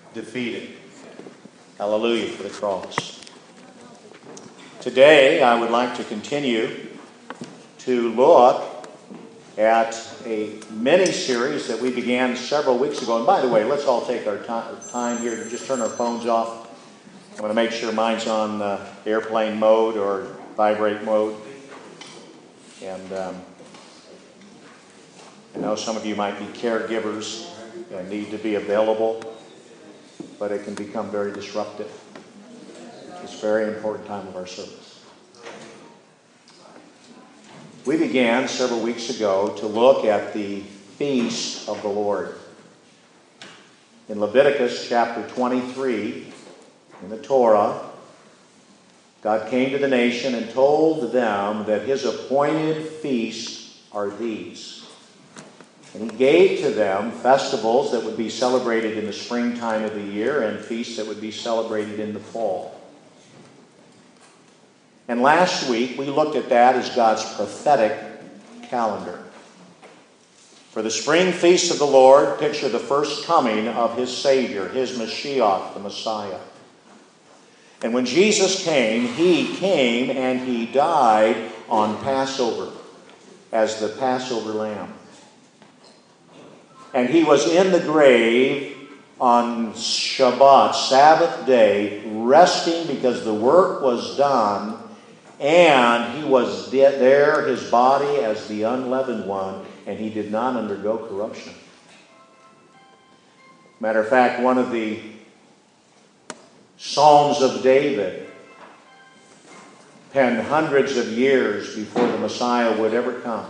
defeated. Hallelujah for the cross. Today, I would like to continue to look at a mini-series that we began several weeks ago. And by the way, let's all take our time here to just turn our phones off. I'm going to make sure mine's on airplane mode or vibrate mode. And I know some of you might be caregivers and need to be available, but it can become very disruptive. It's a very important time of our service. We began several weeks ago to look at the feast of the Lord. In Leviticus chapter 23, in the Torah, God came to the nation and told them that His appointed feasts are these. And He gave to them festivals that would be celebrated in the springtime of the year and feasts that would be celebrated in the fall. And last week, we looked at that as God's prophetic calendar. For the spring feast of the Lord, picture the first coming of His Savior, His Mashiach, the Messiah. And when Jesus came and He died on Passover as the Passover lamb. And He was in the grave on Shabbat, Sabbath day, resting because the work was done. And He was there, His body as the unleavened one, and He did not undergo corruption. Matter of fact, one of the Psalms of David, penned hundreds of years before the Messiah would ever come,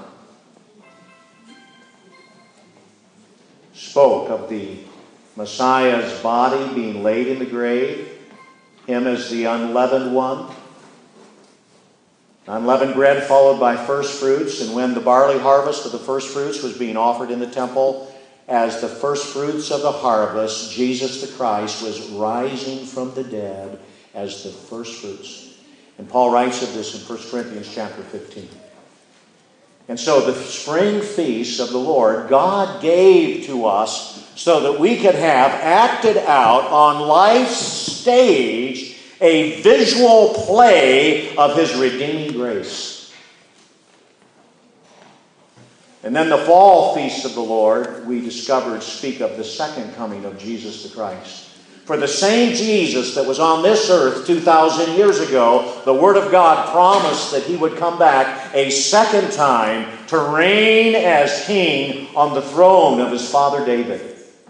spoke of the Messiah's body being laid in the grave, Him as the unleavened one, unleavened bread followed by first fruits, and when the barley harvest of the first fruits was being offered in the temple as the first fruits of the harvest, Jesus the Christ was rising from the dead as the first fruits. And Paul writes of this in 1 Corinthians chapter 15. And so the spring feasts of the Lord, God gave to us so that we could have acted out on life's stage a visual play of His redeeming grace. And then the fall feasts of the Lord, we discovered, speak of the second coming of Jesus the Christ. For the same Jesus that was on this earth 2,000 years ago, the Word of God promised that He would come back a second time to reign as King on the throne of His father David.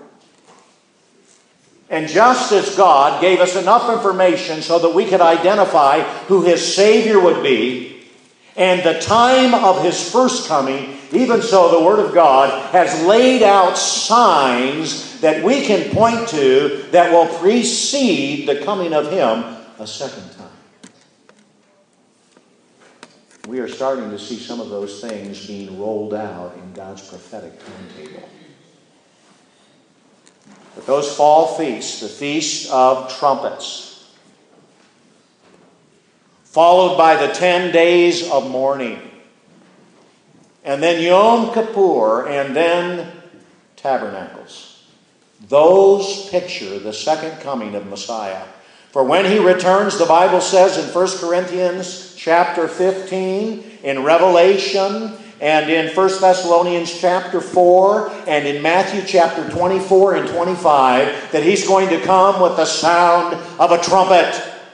And just as God gave us enough information so that we could identify who His Savior would be and the time of His first coming, even so the Word of God has laid out signs that we can point to that will precede the coming of Him a second time. We are starting to see some of those things being rolled out in God's prophetic timetable. But those fall feasts, the Feast of Trumpets, followed by the 10 days of mourning, and then Yom Kippur, and then Tabernacles. Those picture the second coming of Messiah. For when He returns, the Bible says in 1 Corinthians chapter 15, in Revelation, and in 1 Thessalonians chapter 4, and in Matthew chapter 24 and 25, that He's going to come with the sound of a trumpet.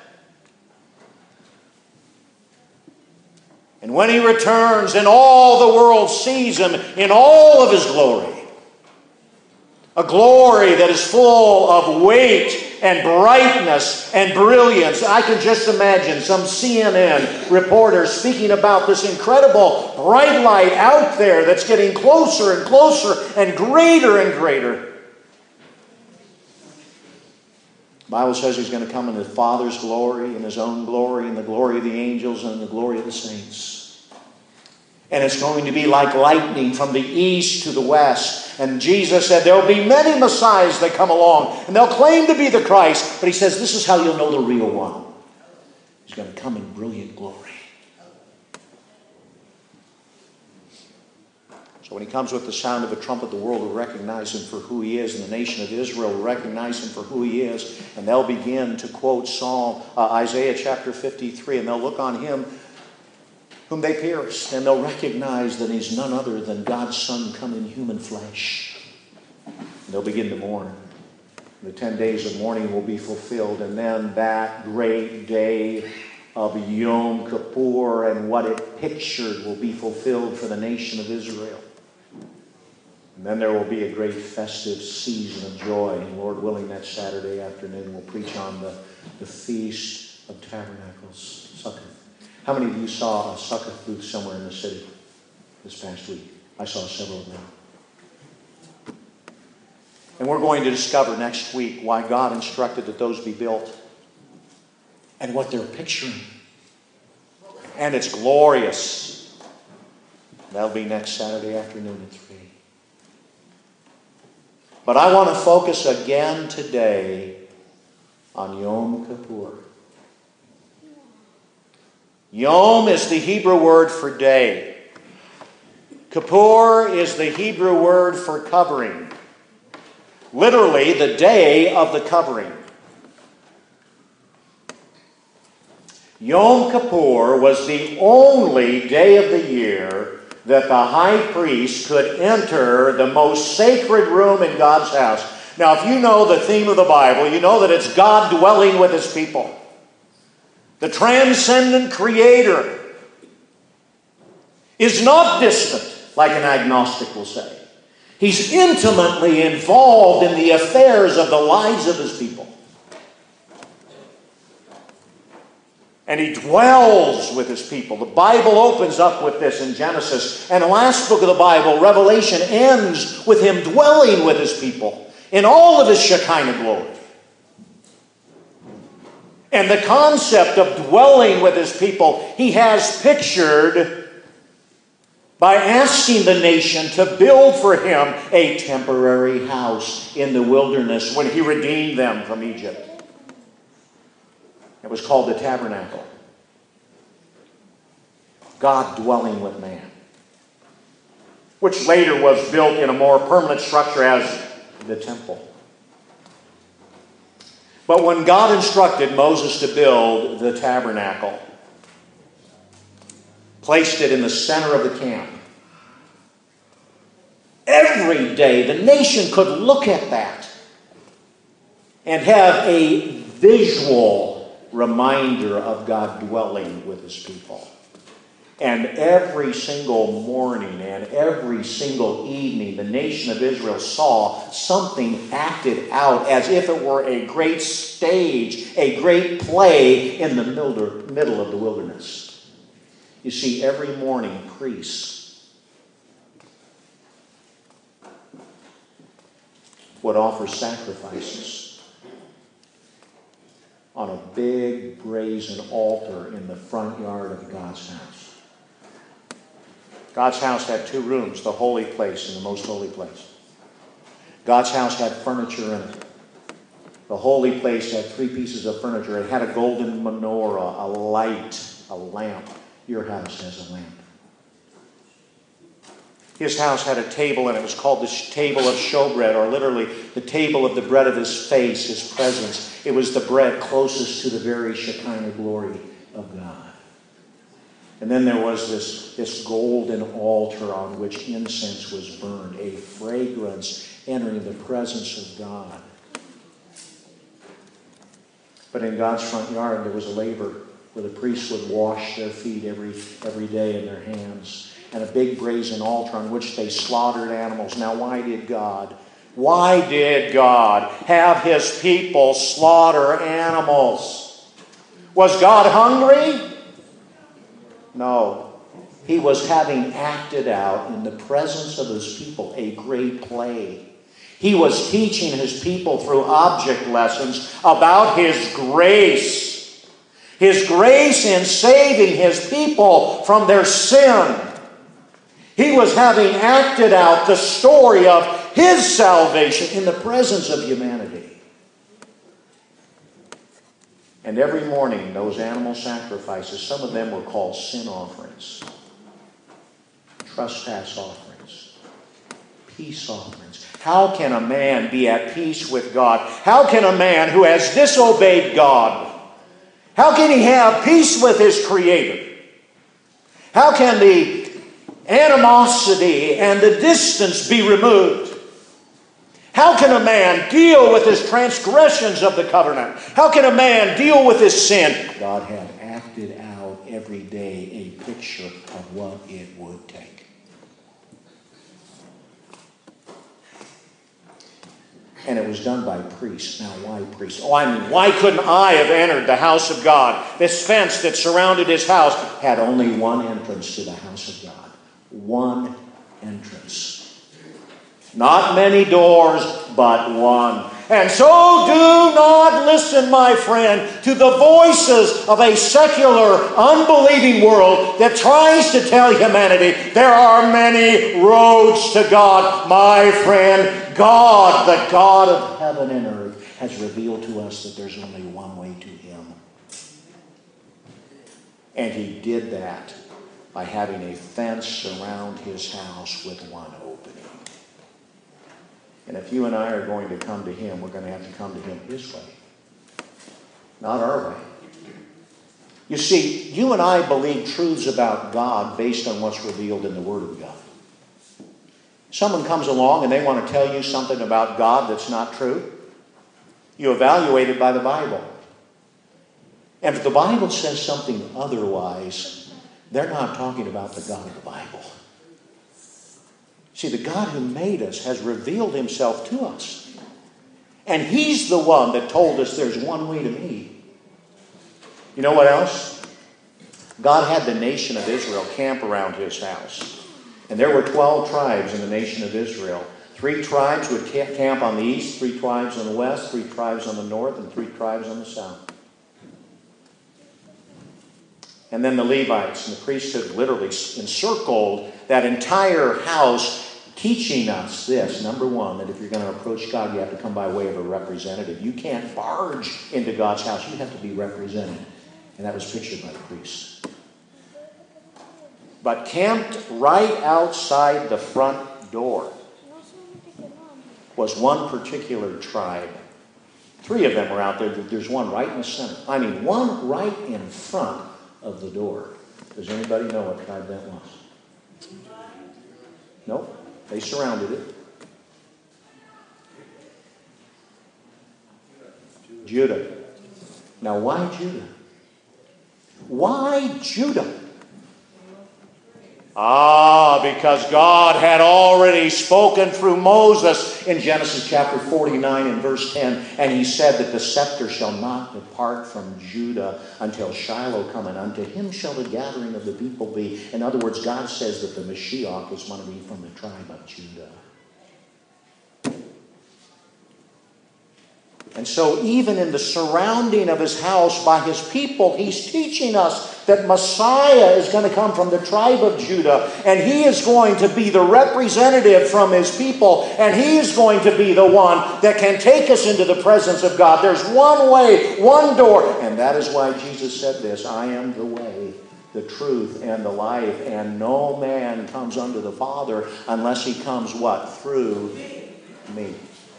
And when He returns and all the world sees Him in all of His glory, a glory that is full of weight and brightness and brilliance. I can just imagine some CNN reporter speaking about this incredible bright light out there that's getting closer and closer and greater and greater. The Bible says He's going to come in His Father's glory, in His own glory, in the glory of the angels, and in the glory of the saints. And it's going to be like lightning from the east to the west. And Jesus said there will be many Messiahs that come along, and they'll claim to be the Christ. But He says this is how you'll know the real one. He's going to come in brilliant glory. So when he comes with the sound of a trumpet, the world will recognize him for who he is, and the nation of Israel will recognize him for who he is. And they'll begin to quote Isaiah chapter 53, and they'll look on him whom they pierced, and they'll recognize that he's none other than God's Son come in human flesh. And they'll begin to mourn. The 10 days of mourning will be fulfilled, and then that great day of Yom Kippur and what it pictured will be fulfilled for the nation of Israel. And then there will be a great festive season of joy. And Lord willing, that Saturday afternoon we'll preach on the Feast of Tabernacles, Sukkot. How many of you saw a Sukkot booth somewhere in the city this past week? I saw several of them. And we're going to discover next week why God instructed that those be built and what they're picturing. And it's glorious. That'll be next Saturday afternoon at 3. But I want to focus again today on Yom Kippur. Yom is the Hebrew word for day. Kippur is the Hebrew word for covering. Literally, the day of the covering. Yom Kippur was the only day of the year that the high priest could enter the most sacred room in God's house. Now, if you know the theme of the Bible, you know that it's God dwelling with his people. The transcendent Creator is not distant, like an agnostic will say. He's intimately involved in the affairs of the lives of his people. And he dwells with his people. The Bible opens up with this in Genesis. And the last book of the Bible, Revelation, ends with him dwelling with his people in all of his Shekinah glory. And the concept of dwelling with his people, he has pictured by asking the nation to build for him a temporary house in the wilderness when he redeemed them from Egypt. It was called the tabernacle. God dwelling with man. Which later was built in a more permanent structure as the temple. But when God instructed Moses to build the tabernacle, placed it in the center of the camp, every day the nation could look at that and have a visual reminder of God dwelling with his people. And every single morning and every single evening, the nation of Israel saw something acted out as if it were a great stage, a great play in the middle of the wilderness. You see, every morning, priests would offer sacrifices on a big brazen altar in the front yard of God's house. God's house had 2 rooms, the holy place and the most holy place. God's house had furniture in it. The holy place had 3 pieces of furniture. It had a golden menorah, a light, a lamp. Your house has a lamp. His house had a table, and it was called the table of showbread, or literally the table of the bread of his face, his presence. It was the bread closest to the very Shekinah glory of God. And then there was this golden altar on which incense was burned, a fragrance entering the presence of God. But in God's front yard, there was a laver where the priests would wash their feet every day in their hands. And a big brazen altar on which they slaughtered animals. Now, why did God have his people slaughter animals? Was God hungry? No. He was having acted out in the presence of his people a great play. He was teaching his people through object lessons about his grace. His grace in saving his people from their sin. He was having acted out the story of his salvation in the presence of humanity. And every morning, those animal sacrifices, some of them were called sin offerings, trespass offerings, peace offerings. How can a man be at peace with God? How can a man who has disobeyed God, how can he have peace with his Creator? How can the animosity and the distance be removed? How can a man deal with his transgressions of the covenant? How can a man deal with his sin? God had acted out every day a picture of what it would take. And it was done by priests. Now, why priests? Why couldn't I have entered the house of God? This fence that surrounded his house had only one entrance to the house of God. One entrance. Not many doors, but one. And so do not listen, my friend, to the voices of a secular, unbelieving world that tries to tell humanity there are many roads to God. My friend, God, the God of heaven and earth, has revealed to us that there's only one way to Him. And He did that by having a fence around His house with one opening. And if you and I are going to come to Him, we're going to have to come to Him His way, not our way. You see, you and I believe truths about God based on what's revealed in the Word of God. Someone comes along and they want to tell you something about God that's not true. You evaluate it by the Bible. And if the Bible says something otherwise, they're not talking about the God of the Bible. See, the God who made us has revealed Himself to us. And He's the one that told us there's one way to me. You know what else? God had the nation of Israel camp around His house. And there were 12 tribes in the nation of Israel. 3 tribes would camp on the east, 3 tribes on the west, 3 tribes on the north, and 3 tribes on the south. And then the Levites and the priesthood literally encircled that entire house, teaching us this. Number one, that if you're going to approach God, you have to come by way of a representative. You can't barge into God's house. You have to be represented. And that was pictured by the priests. But camped right outside the front door was one particular tribe. 3 of them were out there. There's one right in the center. One right in front of the door. Does anybody know what tribe that was? Nope. They surrounded it. Judah. Now, why Judah? Why Judah? Because God had already spoken through Moses in Genesis chapter 49 and verse 10. And He said that the scepter shall not depart from Judah until Shiloh come, and unto him shall the gathering of the people be. In other words, God says that the Mashiach is going to be from the tribe of Judah. And so even in the surrounding of His house by His people, He's teaching us that Messiah is going to come from the tribe of Judah. And He is going to be the representative from His people. And He is going to be the one that can take us into the presence of God. There's one way, one door. And that is why Jesus said this: I am the way, the truth, and the life. And no man comes unto the Father unless he comes what? Through me.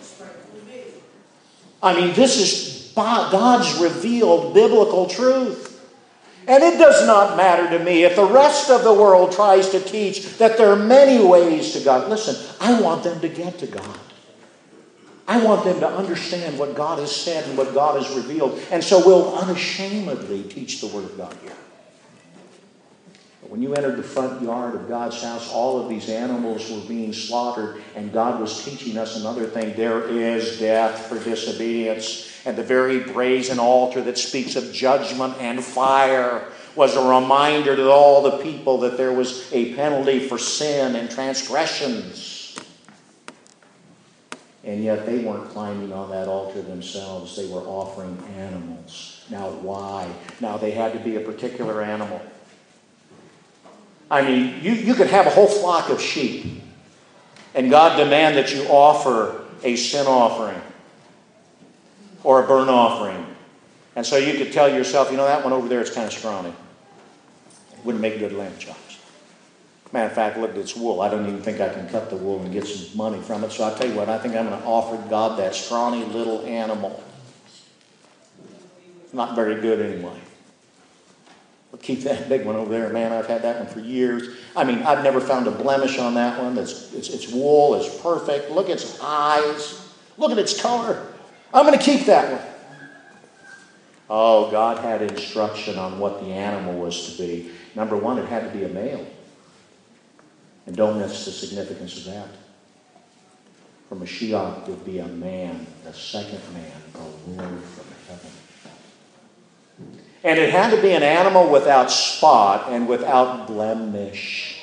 This is God's revealed biblical truth. And it does not matter to me if the rest of the world tries to teach that there are many ways to God. Listen, I want them to get to God. I want them to understand what God has said and what God has revealed. And so we'll unashamedly teach the Word of God here. When you entered the front yard of God's house, all of these animals were being slaughtered, and God was teaching us another thing. There is death for disobedience. And the very brazen altar that speaks of judgment and fire was a reminder to all the people that there was a penalty for sin and transgressions. And yet they weren't climbing on that altar themselves. They were offering animals. Now why? Now they had to be a particular animal. You could have a whole flock of sheep, and God demand that you offer a sin offering or a burnt offering. And so you could tell yourself, that one over there is kind of scrawny. It wouldn't make good lamb chops. Matter of fact, look at its wool. I don't even think I can cut the wool and get some money from it. So I'll tell you what, I think I'm going to offer God that scrawny little animal. Not very good anyway. But keep that big one over there. Man, I've had that one for years. I mean, I've never found a blemish on that one. Its wool is perfect. Look at its eyes. Look at its color. I'm going to keep that one. Oh, God had instruction on what the animal was to be. Number one, it had to be a male. And don't miss the significance of that. For Mashiach would be a man, the second man, a Lord from heaven. And it had to be an animal without spot and without blemish.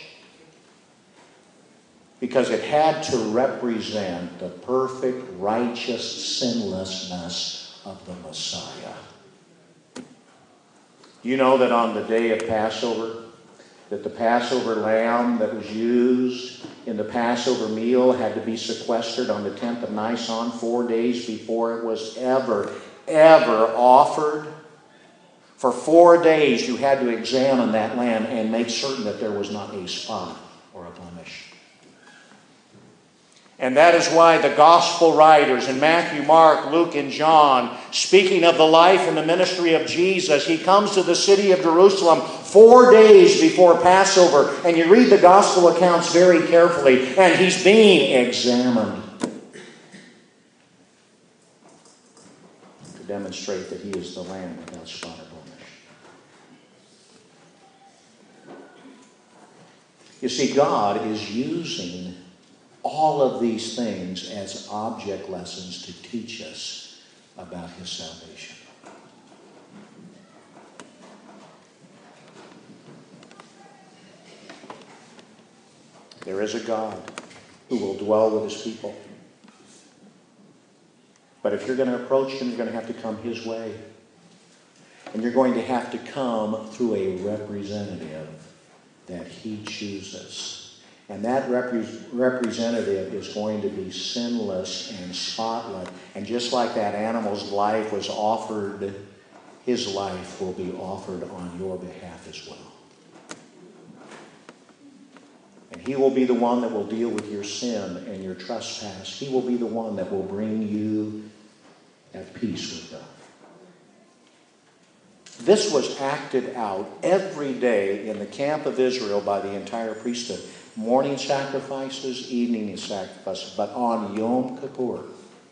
Because it had to represent the perfect, righteous sinlessness of the Messiah. You know that on the day of Passover, that the Passover lamb that was used in the Passover meal had to be sequestered on the 10th of Nisan 4 days before it was ever offered. For 4 days you had to examine that lamb and make certain that there was not a spot or a blemish. And that is why the gospel writers in Matthew, Mark, Luke, and John, speaking of the life and the ministry of Jesus, he comes to the city of Jerusalem 4 days before Passover. And you read the gospel accounts very carefully, and he's being examined to demonstrate that he is the Lamb without spot or blemish. You see, God is using all of these things as object lessons to teach us about his salvation. There is a God who will dwell with his people. But if you're going to approach him, you're going to have to come his way. And you're going to have to come through a representative that he chooses. And that representative is going to be sinless and spotless. And just like that animal's life was offered, his life will be offered on your behalf as well. And he will be the one that will deal with your sin and your trespass. He will be the one that will bring you at peace with God. This was acted out every day in the camp of Israel by the entire priesthood. Morning sacrifices, evening sacrifices. But on Yom Kippur,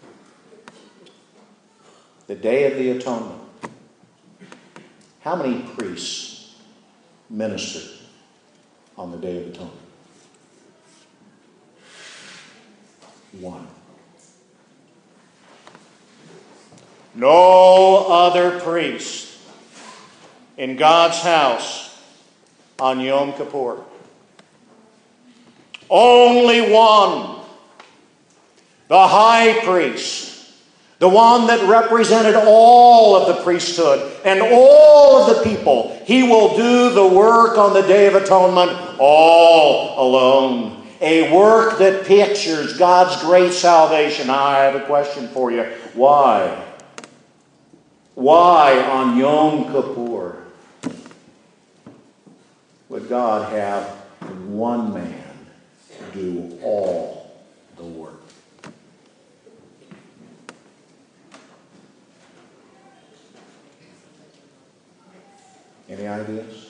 the Day of the Atonement, how many priests ministered on the Day of Atonement? One. No other priest in God's house on Yom Kippur. Only one. The high priest. The one that represented all of the priesthood and all of the people. He will do the work on the Day of Atonement all alone. A work that pictures God's great salvation. Now, I have a question for you. Why? Why on Yom Kippur would God have one man do all the work? Any ideas?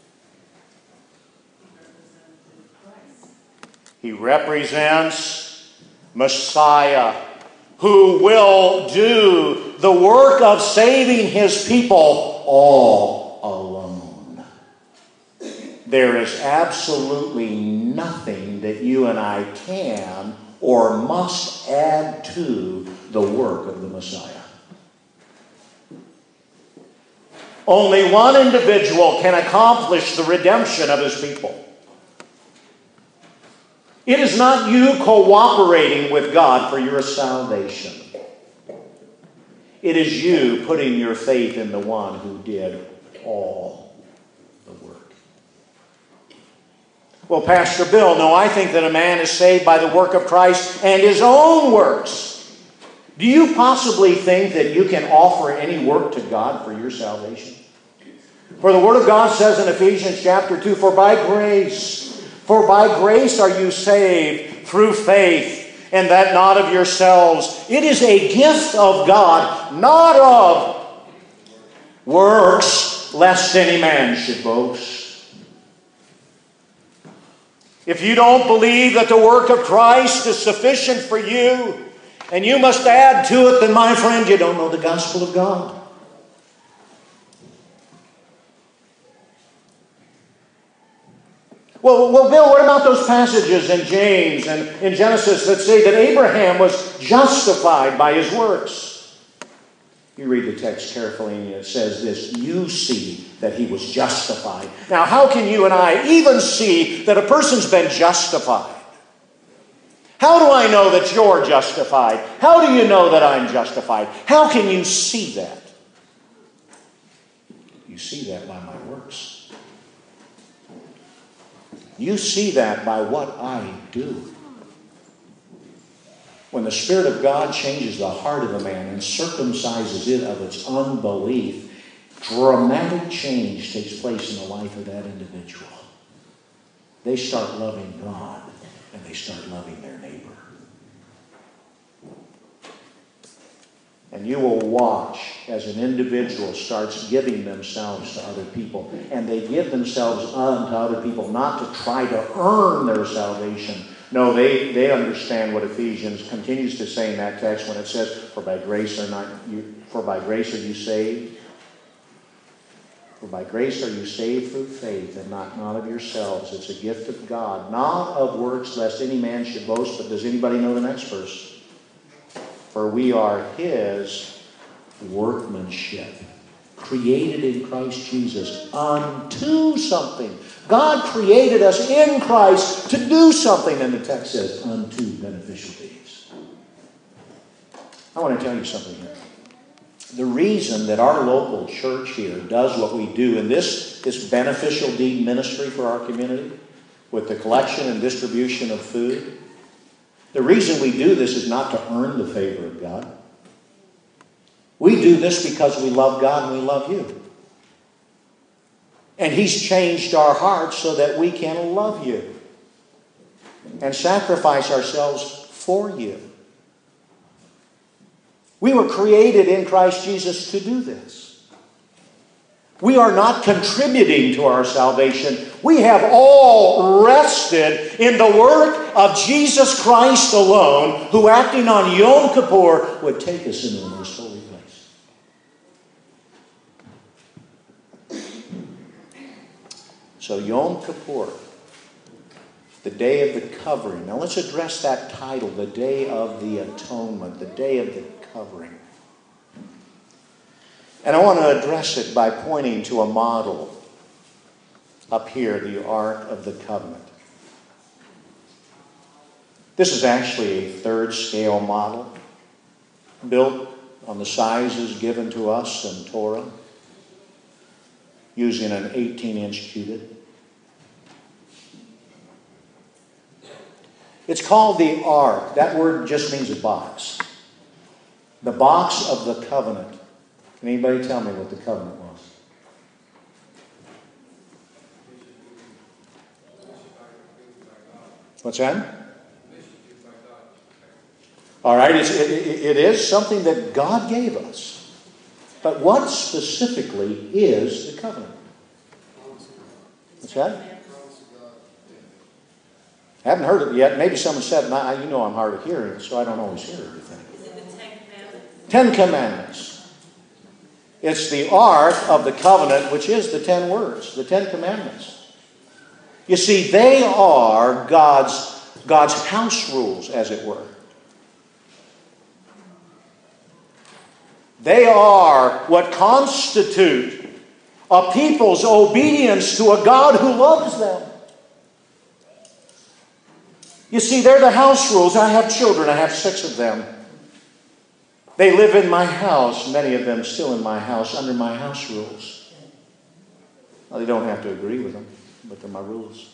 He represents Messiah, who will do the work of saving his people all alone. There is absolutely nothing that you and I can or must add to the work of the Messiah. Only one individual can accomplish the redemption of his people. It is not you cooperating with God for your salvation. It is you putting your faith in the one who did all the work. Well, Pastor Bill, no, I think that a man is saved by the work of Christ and his own works. Do you possibly think that you can offer any work to God for your salvation? For the Word of God says in Ephesians chapter 2, For For by grace are you saved through faith, and that not of yourselves. It is a gift of God, not of works, lest any man should boast. If you don't believe that the work of Christ is sufficient for you, and you must add to it, then my friend, you don't know the gospel of God. Well, Bill, what about those passages in James and in Genesis that say that Abraham was justified by his works? You read the text carefully and it says this, you see that he was justified. Now, how can you and I even see that a person's been justified? How do I know that you're justified? How do you know that I'm justified? How can you see that? You see that by my works. You see that by what I do. When the Spirit of God changes the heart of a man and circumcises it of its unbelief, dramatic change takes place in the life of that individual. They start loving God and they start loving their neighbor. And you will watch as an individual starts giving themselves to other people. And they give themselves unto other people not to try to earn their salvation. No, they understand what Ephesians continues to say in that text when it says, For by grace are you saved. For by grace are you saved through faith, and not of yourselves. It's a gift of God, not of works, lest any man should boast. But does anybody know the next verse? For we are His workmanship, created in Christ Jesus unto something. God created us in Christ to do something, and the text says, unto beneficial deeds. I want to tell you something here. The reason that our local church here does what we do in this beneficial deed ministry for our community, with the collection and distribution of food, the reason we do this is not to earn the favor of God. We do this because we love God and we love you. And He's changed our hearts so that we can love you and sacrifice ourselves for you. We were created in Christ Jesus to do this. We are not contributing to our salvation. We have all rested in the work of Jesus Christ alone, who acting on Yom Kippur would take us into the most holy place. So Yom Kippur, the Day of the Covering. Now let's address that title, the Day of the Atonement, the Day of the Covering. And I want to address it by pointing to a model up here, the Ark of the Covenant. This is actually a third scale model built on the sizes given to us in Torah using an 18-inch cubit. It's called the Ark. That word just means a box. The box of the covenant. Can anybody tell me what the covenant was? What's that? All right, it is something that God gave us. But what specifically is the covenant? What's that? I haven't heard it yet. Maybe someone said, you know I'm hard of hearing, so I don't always hear everything. Is it the Ten Commandments? 10 Commandments. It's the Ark of the Covenant, which is the 10 words, the 10 Commandments. You see, they are God's house rules, as it were. They are what constitute a people's obedience to a God who loves them. You see, they're the house rules. I have children. I have 6 of them. They live in my house, many of them still in my house, under my house rules. Well, they don't have to agree with them, but they're my rules.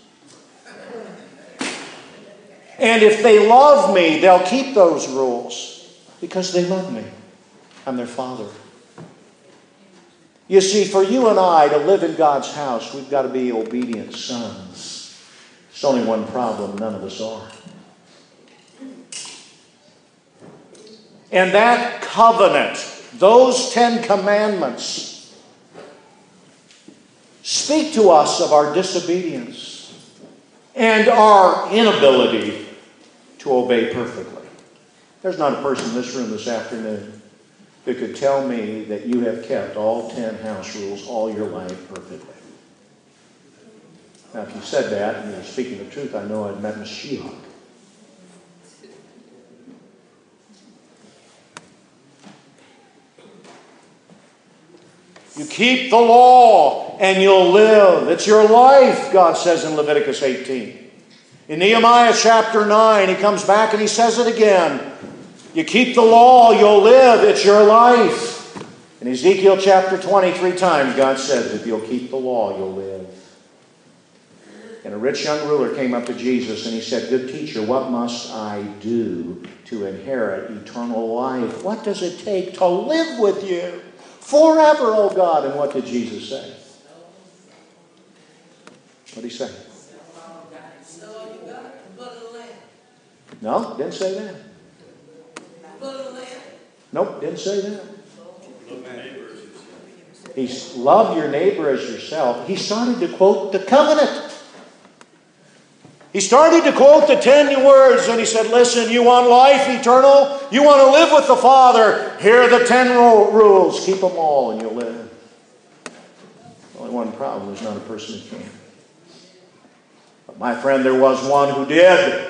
And if they love me, they'll keep those rules because they love me. I'm their father. You see, for you and I to live in God's house, we've got to be obedient sons. There's only one problem, none of us are. And that covenant, those 10 commandments, speak to us of our disobedience and our inability to obey perfectly. There's not a person in this room this afternoon that could tell me that you have kept all 10 house rules all your life perfectly. Now, if you said that and you're speaking the truth, I know I'd met Miss She-Hulk. You keep the law and you'll live. It's your life, God says in Leviticus 18. In Nehemiah chapter 9, he comes back and he says it again. You keep the law, you'll live. It's your life. In Ezekiel chapter 20, 3 times, God says, if you'll keep the law, you'll live. And a rich young ruler came up to Jesus and he said, good teacher, what must I do to inherit eternal life? What does it take to live with you forever, oh God? And what did Jesus say? What did he say? No, didn't say that. Nope, didn't say that. He's love your neighbor as yourself. He started to quote the covenant. He started to quote the 10 words and he said, listen, you want life eternal? You want to live with the Father? Here are the 10 rules. Keep them all and you'll live. Only one problem, there's not a person who can. But my friend, there was one who did.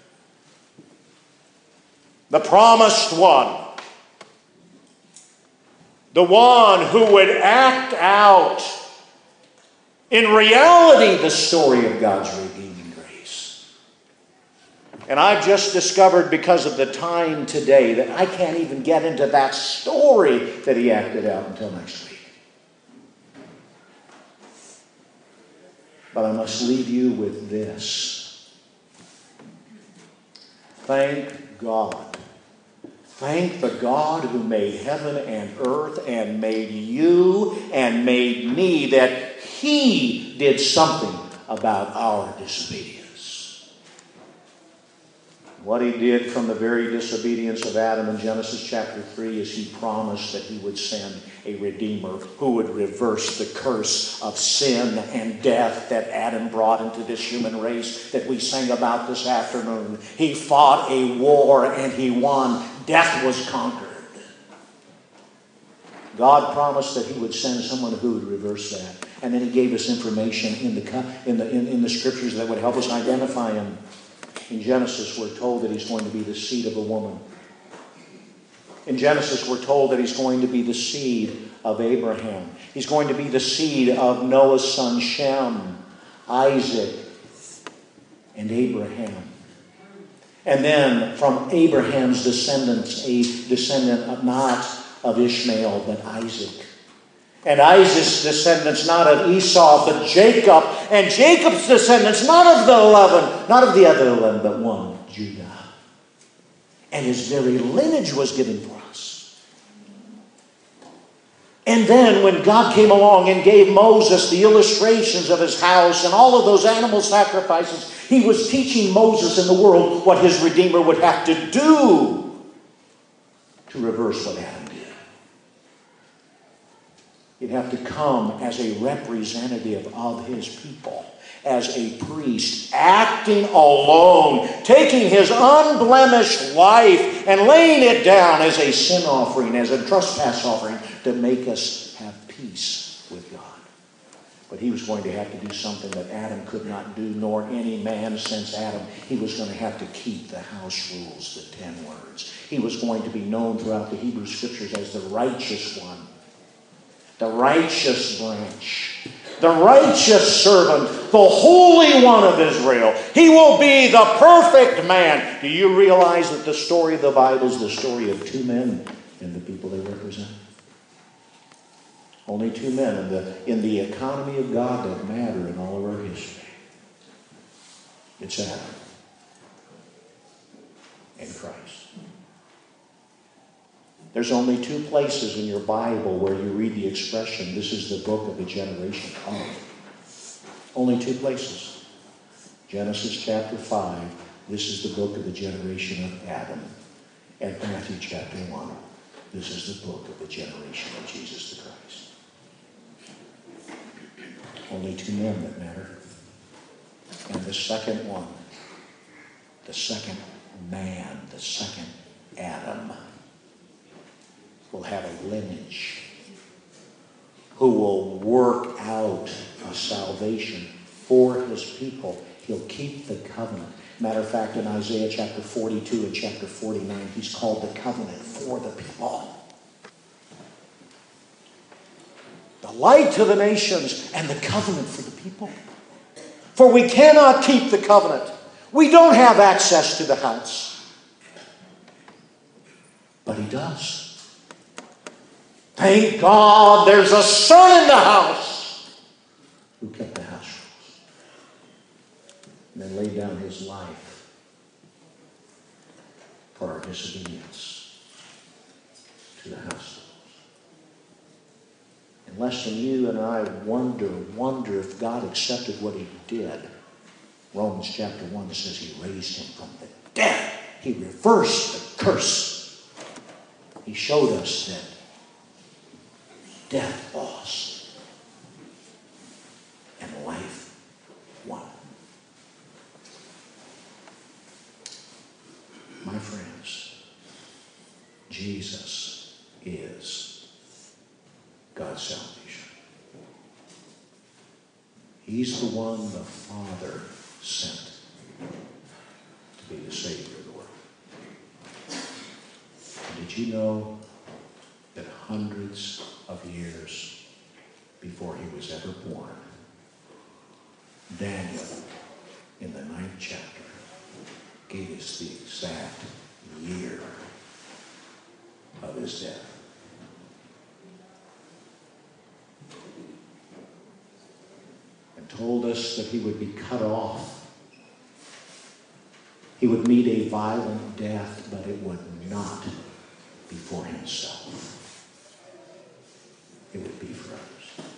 The promised one. The one who would act out in reality the story of God's redeeming grace. And I've just discovered because of the time today that I can't even get into that story that he acted out until next week. But I must leave you with this. Thank God. Thank the God who made heaven and earth and made you and made me that He did something about our disobedience. What He did from the very disobedience of Adam in Genesis chapter 3 is He promised that He would send a Redeemer who would reverse the curse of sin and death that Adam brought into this human race that we sang about this afternoon. He fought a war and He won. Death was conquered. God promised that He would send someone who would reverse that. And then He gave us information in the Scriptures that would help us identify Him. In Genesis, we're told that He's going to be the seed of a woman. In Genesis, we're told that He's going to be the seed of Abraham. He's going to be the seed of Noah's son Shem, Isaac, and Abraham. And then from Abraham's descendants, a descendant not of Ishmael, but Isaac. And Isaac's descendants not of Esau, but Jacob. And Jacob's descendants not of the other 11, but one, Judah. And his very lineage was given for us. And then when God came along and gave Moses the illustrations of his house and all of those animal sacrifices, He was teaching Moses and the world what his Redeemer would have to do to reverse what Adam did. He'd have to come as a representative of his people, as a priest, acting alone, taking his unblemished life and laying it down as a sin offering, as a trespass offering, to make us have peace with God. But He was going to have to do something that Adam could not do, nor any man since Adam. He was going to have to keep the house rules, the 10 words. He was going to be known throughout the Hebrew Scriptures as the righteous one, the righteous branch, the righteous servant, the Holy One of Israel. He will be the perfect man. Do you realize that the story of the Bible is the story of 2 men and the people they represent? Only 2 men in the economy of God that matter in all of our history. It's Adam and Christ. There's only 2 places in your Bible where you read the expression, this is the book of the generation of. Only 2 places. Genesis chapter 5, this is the book of the generation of Adam. And Matthew chapter 1, this is the book of the generation of Jesus the Christ. Only two men that matter. And the second one, the second man, the second Adam, will have a lineage who will work out a salvation for his people. He'll keep the covenant. Matter of fact, in Isaiah chapter 42 and chapter 49, he's called the covenant for the people. The light to the nations and the covenant for the people. For we cannot keep the covenant. We don't have access to the house. But he does. Thank God there's a son in the house who kept the house rules and then laid down his life for our disobedience to the house rules. Unless when you and I wonder if God accepted what he did, Romans chapter 1 says he raised him from the dead. He reversed the curse. He showed us that death lost and life won. My friends, Jesus is God's salvation. He's the one the Father sent to be the Savior of the world. And did you know that hundreds of years before he was ever born, Daniel, in the 9th chapter, gave us the exact year of his death? And told us that he would be cut off. He would meet a violent death, but it would not be for himself. It would be for others.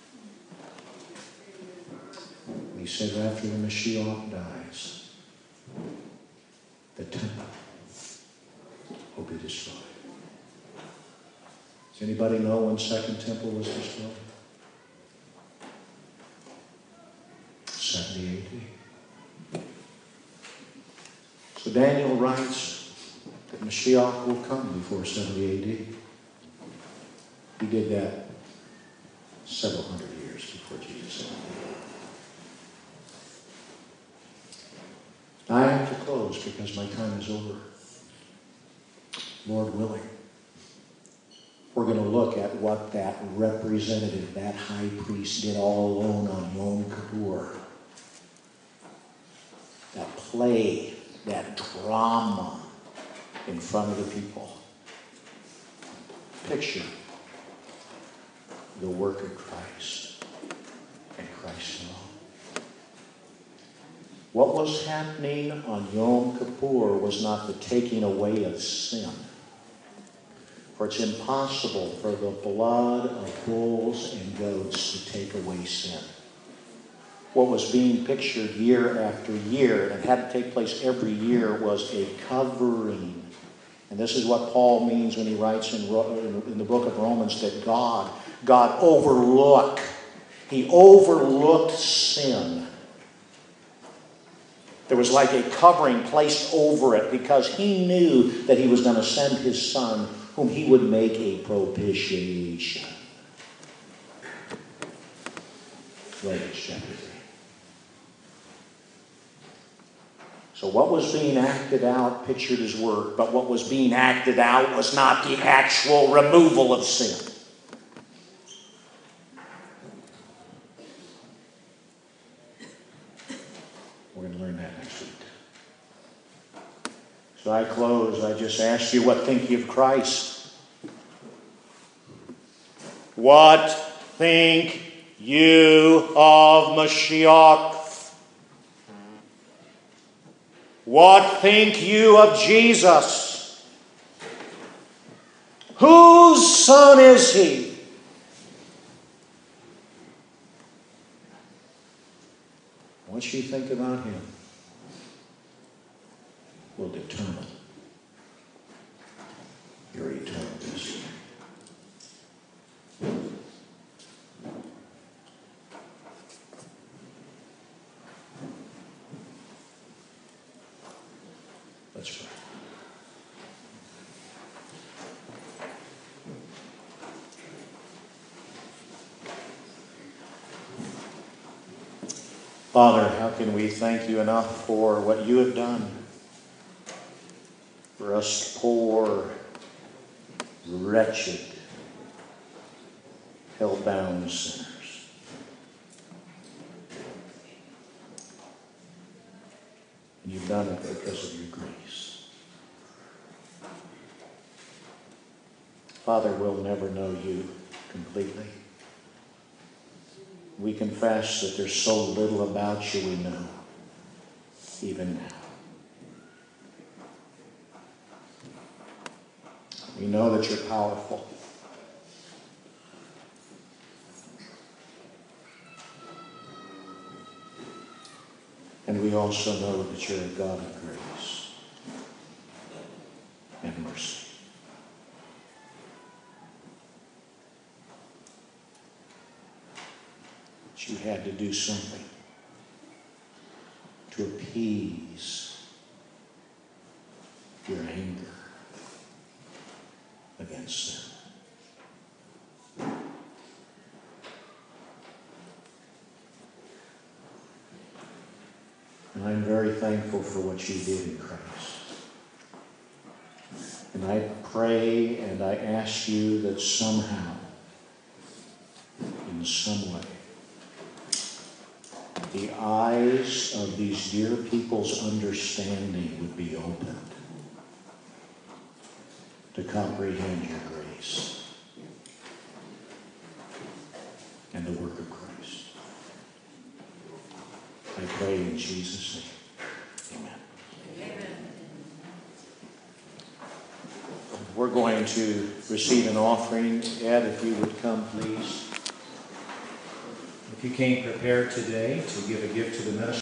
And he said after the Mashiach dies, the temple will be destroyed. Does anybody know when Second Temple was destroyed? 70 AD. So Daniel writes that Mashiach will come before 70 AD. He did that several hundred years before Jesus. I have to close because my time is over. Lord willing, we're going to look at what that representative, that high priest, did all alone on Yom Kippur. That play, that drama in front of the people. Picture the work of Christ and Christ alone. What was happening on Yom Kippur was not the taking away of sin. For it's impossible for the blood of bulls and goats to take away sin. What was being pictured year after year, and it had to take place every year, was a covering. And this is what Paul means when he writes in the book of Romans that God overlooked. He overlooked sin. There was like a covering placed over it because he knew that he was going to send his son whom he would make a propitiation. Romans chapter 3. So what was being acted out pictured his work, but what was being acted out was not the actual removal of sin. We're going to learn that next week. So I close. I just ask you, what think you of Christ? What think you of Mashiach? What think you of Jesus? Whose son is he? I want What you think about Him will determine your eternal destiny. Let's pray. Father, how can we thank you enough for what you have done for us poor, wretched, hell-bound sinners? And you've done it because of your grace. Father, we'll never know you completely. We confess that there's so little about you we know, even now. We know that you're powerful. And we also know that you're a God of grace and mercy. But you had to do something to appease your anger against sin. And I'm very thankful for what you did in Christ. And I pray and I ask you that somehow, in some way, the eyes of these dear people's understanding would be opened to comprehend your grace and the work of Christ. I pray in Jesus' name. Amen. Amen. We're going to receive an offering. Ed, if you would come, please. If you came prepared today to give a gift to the ministry,